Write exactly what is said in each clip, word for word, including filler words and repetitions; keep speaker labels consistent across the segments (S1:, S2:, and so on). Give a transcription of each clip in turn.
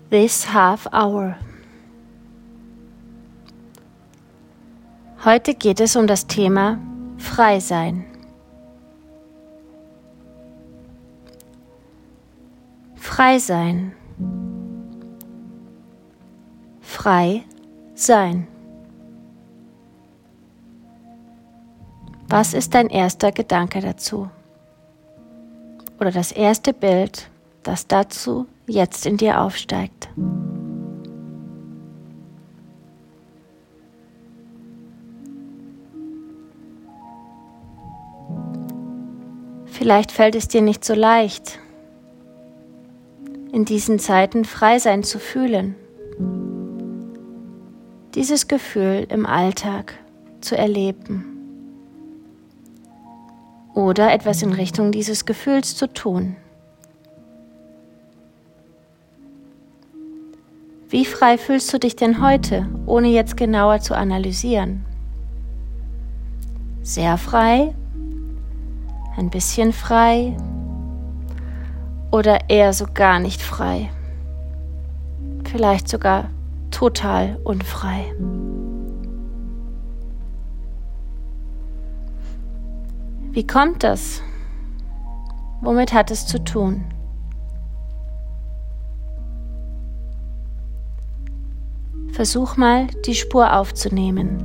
S1: This half hour. Heute geht es um das Thema Frei sein. Frei sein. Frei sein. Was ist dein erster Gedanke dazu? Oder das erste Bild, das dazu jetzt in dir aufsteigt? Vielleicht fällt es dir nicht so leicht, in diesen Zeiten frei sein zu fühlen, dieses Gefühl im Alltag zu erleben oder etwas in Richtung dieses Gefühls zu tun. Wie frei fühlst du dich denn heute, ohne jetzt genauer zu analysieren? Sehr frei? Ein bisschen frei? Oder eher so gar nicht frei? Vielleicht sogar total unfrei. Wie kommt das? Womit hat es zu tun? Versuch mal, die Spur aufzunehmen.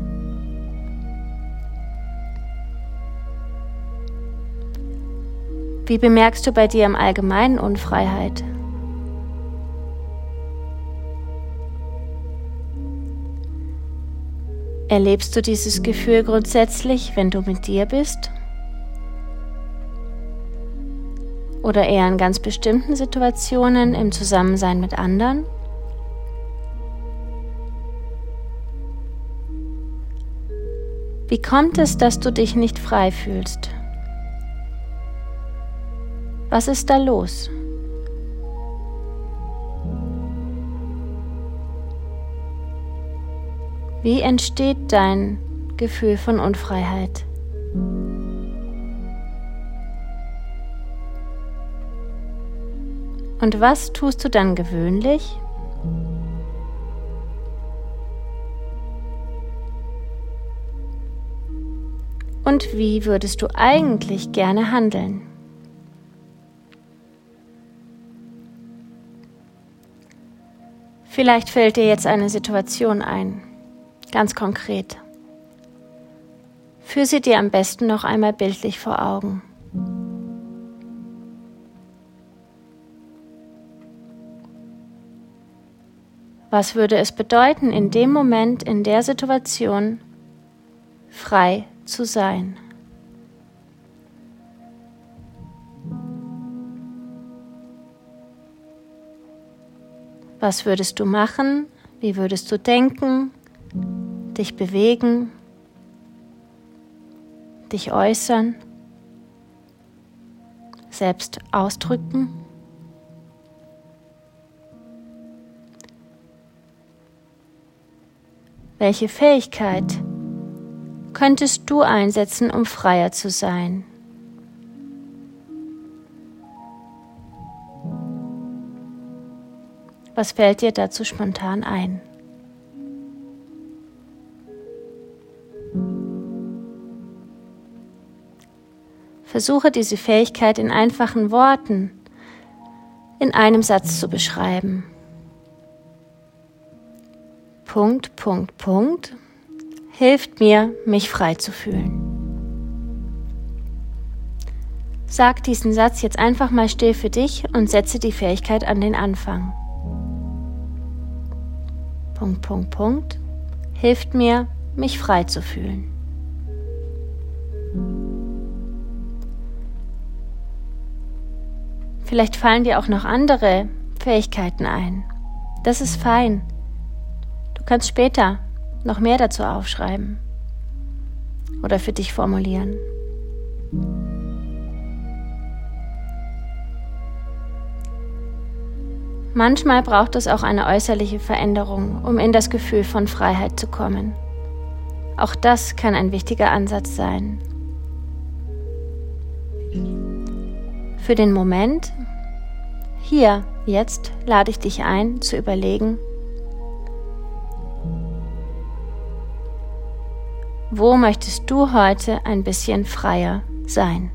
S1: Wie bemerkst du bei dir im Allgemeinen Unfreiheit? Erlebst du dieses Gefühl grundsätzlich, wenn du mit dir bist? Oder eher in ganz bestimmten Situationen im Zusammensein mit anderen? Wie kommt es, dass du dich nicht frei fühlst? Was ist da los? Wie entsteht dein Gefühl von Unfreiheit? Und was tust du dann gewöhnlich? Und wie würdest du eigentlich gerne handeln? Vielleicht fällt dir jetzt eine Situation ein, ganz konkret. Führ sie dir am besten noch einmal bildlich vor Augen. Was würde es bedeuten, in dem Moment, in der Situation, frei zu sein? Was würdest du machen? Wie würdest du denken, dich bewegen, dich äußern, selbst ausdrücken? Welche Fähigkeit könntest du einsetzen, um freier zu sein? Was fällt dir dazu spontan ein? Versuche diese Fähigkeit in einfachen Worten, in einem Satz zu beschreiben. Punkt, Punkt, Punkt, hilft mir, mich frei zu fühlen. Sag diesen Satz jetzt einfach mal still für dich und setze die Fähigkeit an den Anfang. Punkt, Punkt, Punkt, hilft mir, mich frei zu fühlen. Vielleicht fallen dir auch noch andere Fähigkeiten ein. Das ist fein. Du kannst später noch mehr dazu aufschreiben oder für dich formulieren. Manchmal braucht es auch eine äußerliche Veränderung, um in das Gefühl von Freiheit zu kommen. Auch das kann ein wichtiger Ansatz sein. Für den Moment hier, jetzt lade ich dich ein, zu überlegen, wo möchtest du heute ein bisschen freier sein?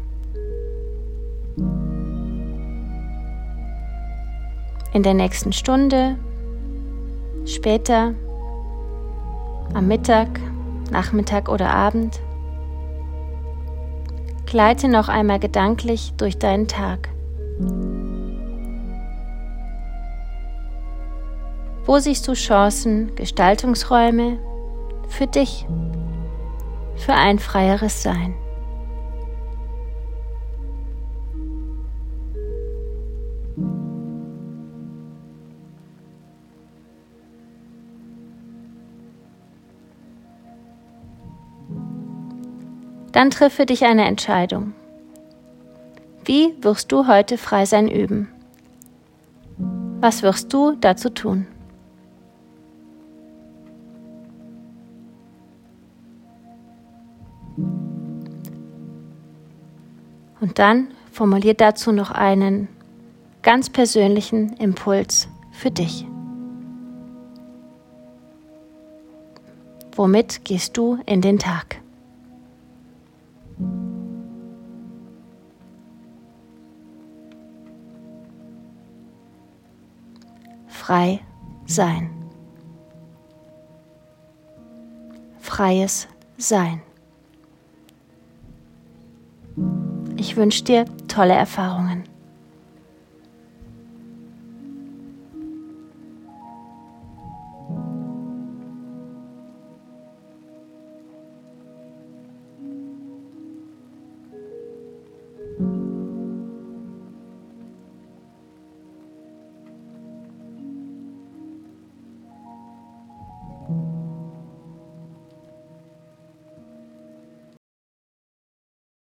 S1: In der nächsten Stunde, später, am Mittag, Nachmittag oder Abend. Gleite noch einmal gedanklich durch deinen Tag. Wo siehst du Chancen, Gestaltungsräume für dich, für ein freieres Sein? Dann triff für dich eine Entscheidung. Wie wirst du heute Freisein üben? Was wirst du dazu tun? Und dann formulier dazu noch einen ganz persönlichen Impuls für dich. Womit gehst du in den Tag? Frei sein. Freies Sein. Ich wünsche dir tolle Erfahrungen.